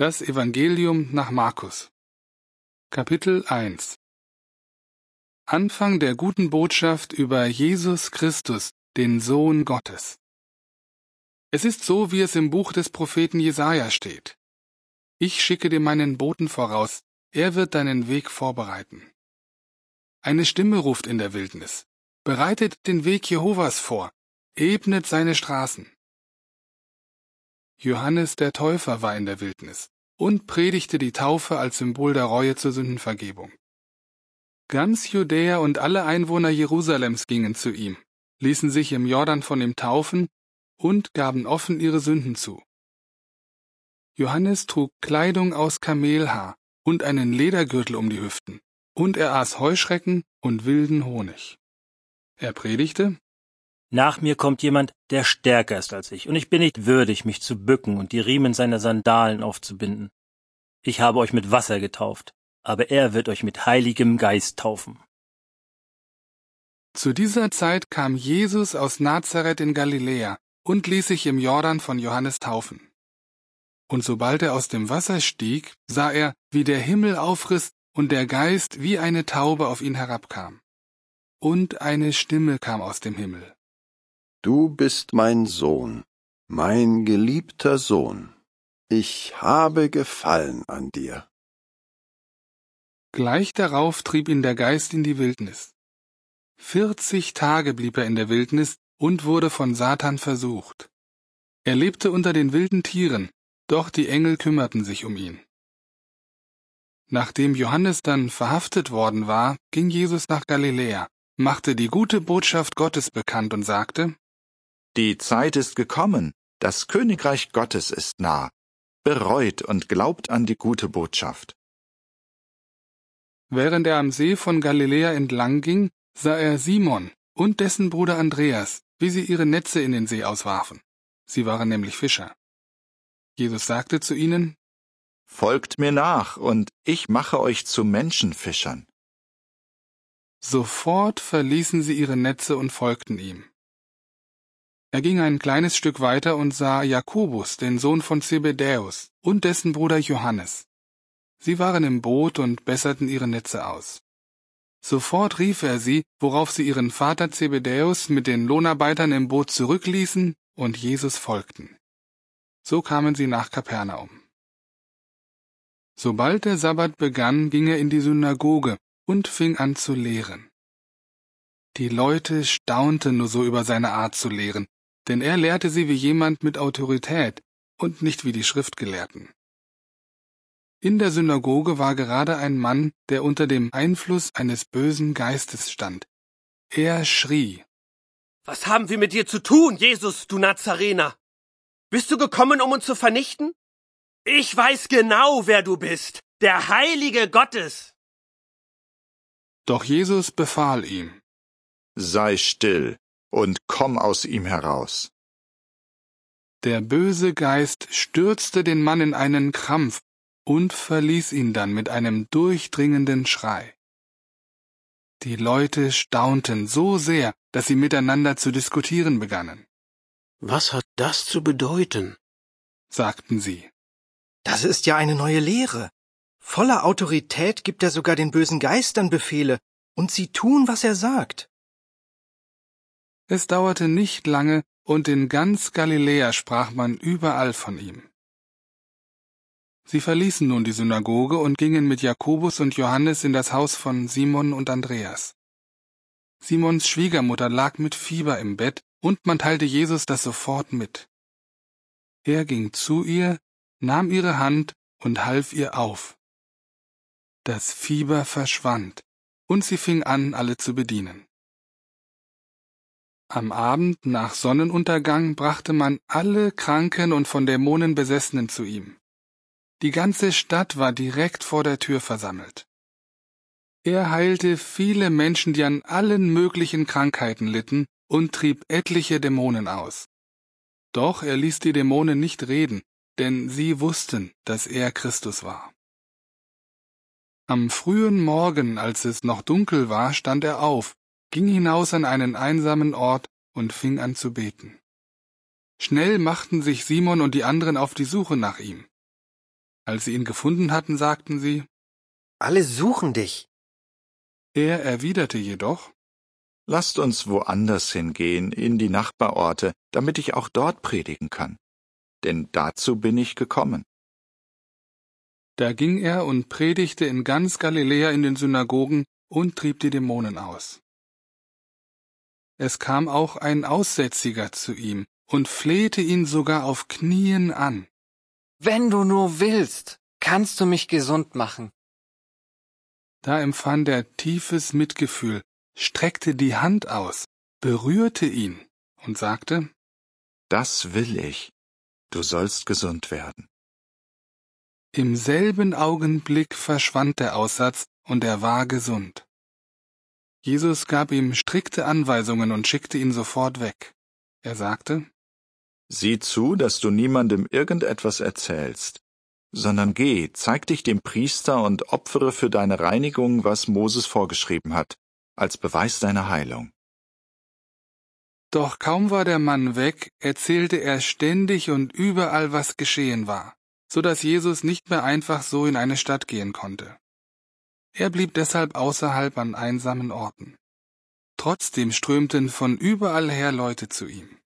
Das Evangelium nach Markus. Kapitel 1. Anfang der guten Botschaft über Jesus Christus, den Sohn Gottes. Es ist so, wie es im Buch des Propheten Jesaja steht. Ich schicke dir meinen Boten voraus, er wird deinen Weg vorbereiten. Eine Stimme ruft in der Wildnis: Bereitet den Weg Jehovas vor, ebnet seine Straßen. Johannes der Täufer war in der Wildnis und predigte die Taufe als Symbol der Reue zur Sündenvergebung. Ganz Judäa und alle Einwohner Jerusalems gingen zu ihm, ließen sich im Jordan von ihm taufen und gaben offen ihre Sünden zu. Johannes trug Kleidung aus Kamelhaar und einen Ledergürtel um die Hüften, und er aß Heuschrecken und wilden Honig. Er predigte: Nach mir kommt jemand, der stärker ist als ich, und ich bin nicht würdig, mich zu bücken und die Riemen seiner Sandalen aufzubinden. Ich habe euch mit Wasser getauft, aber er wird euch mit Heiligem Geist taufen. Zu dieser Zeit kam Jesus aus Nazareth in Galiläa und ließ sich im Jordan von Johannes taufen. Und sobald er aus dem Wasser stieg, sah er, wie der Himmel aufriss und der Geist wie eine Taube auf ihn herabkam. Und eine Stimme kam aus dem Himmel: Du bist mein Sohn, mein geliebter Sohn. Ich habe Gefallen an dir. Gleich darauf trieb ihn der Geist in die Wildnis. 40 Tage blieb er in der Wildnis und wurde von Satan versucht. Er lebte unter den wilden Tieren, doch die Engel kümmerten sich um ihn. Nachdem Johannes dann verhaftet worden war, ging Jesus nach Galiläa, machte die gute Botschaft Gottes bekannt und sagte: Die Zeit ist gekommen, das Königreich Gottes ist nah. Bereut und glaubt an die gute Botschaft. Während er am See von Galiläa entlang ging, sah er Simon und dessen Bruder Andreas, wie sie ihre Netze in den See auswarfen. Sie waren nämlich Fischer. Jesus sagte zu ihnen: Folgt mir nach, und ich mache euch zu Menschenfischern. Sofort verließen sie ihre Netze und folgten ihm. Er ging ein kleines Stück weiter und sah Jakobus, den Sohn von Zebedäus, und dessen Bruder Johannes. Sie waren im Boot und besserten ihre Netze aus. Sofort rief er sie, worauf sie ihren Vater Zebedäus mit den Lohnarbeitern im Boot zurückließen und Jesus folgten. So kamen sie nach Kapernaum. Sobald der Sabbat begann, ging er in die Synagoge und fing an zu lehren. Die Leute staunten nur so über seine Art zu lehren, denn er lehrte sie wie jemand mit Autorität und nicht wie die Schriftgelehrten. In der Synagoge war gerade ein Mann, der unter dem Einfluss eines bösen Geistes stand. Er schrie: Was haben wir mit dir zu tun, Jesus, du Nazarener? Bist du gekommen, um uns zu vernichten? Ich weiß genau, wer du bist, der Heilige Gottes. Doch Jesus befahl ihm: Sei still und komm aus ihm heraus. Der böse Geist stürzte den Mann in einen Krampf und verließ ihn dann mit einem durchdringenden Schrei. Die Leute staunten so sehr, dass sie miteinander zu diskutieren begannen. Was hat das zu bedeuten? Sagten sie. Das ist ja eine neue Lehre. Voller Autorität gibt er sogar den bösen Geistern Befehle, und sie tun, was er sagt. Es dauerte nicht lange, und in ganz Galiläa sprach man überall von ihm. Sie verließen nun die Synagoge und gingen mit Jakobus und Johannes in das Haus von Simon und Andreas. Simons Schwiegermutter lag mit Fieber im Bett, und man teilte Jesus das sofort mit. Er ging zu ihr, nahm ihre Hand und half ihr auf. Das Fieber verschwand, und sie fing an, alle zu bedienen. Am Abend nach Sonnenuntergang brachte man alle Kranken und von Dämonen Besessenen zu ihm. Die ganze Stadt war direkt vor der Tür versammelt. Er heilte viele Menschen, die an allen möglichen Krankheiten litten, und trieb etliche Dämonen aus. Doch er ließ die Dämonen nicht reden, denn sie wussten, dass er Christus war. Am frühen Morgen, als es noch dunkel war, stand er auf, ging hinaus an einen einsamen Ort und fing an zu beten. Schnell machten sich Simon und die anderen auf die Suche nach ihm. Als sie ihn gefunden hatten, sagten sie, Alle suchen dich. er erwiderte jedoch, Lasst uns woanders hingehen, in die Nachbarorte, damit ich auch dort predigen kann. Denn dazu bin ich gekommen. Da ging er und predigte in ganz Galiläa in den Synagogen und trieb die Dämonen aus. Es kam auch ein Aussätziger zu ihm und flehte ihn sogar auf Knien an. Wenn du nur willst, kannst du mich gesund machen. Da empfand er tiefes Mitgefühl, streckte die Hand aus, berührte ihn und sagte, Das will ich. Du sollst gesund werden. Im selben Augenblick verschwand der Aussatz und er war gesund. Jesus gab ihm strikte Anweisungen und schickte ihn sofort weg. Er sagte, Sieh zu, dass du niemandem irgendetwas erzählst, sondern geh, zeig dich dem Priester und opfere für deine Reinigung, was Moses vorgeschrieben hat, als Beweis deiner Heilung. Doch kaum war der Mann weg, erzählte er ständig und überall, was geschehen war, so dass Jesus nicht mehr einfach so in eine Stadt gehen konnte. Er blieb deshalb außerhalb an einsamen Orten. Trotzdem strömten von überall her Leute zu ihm.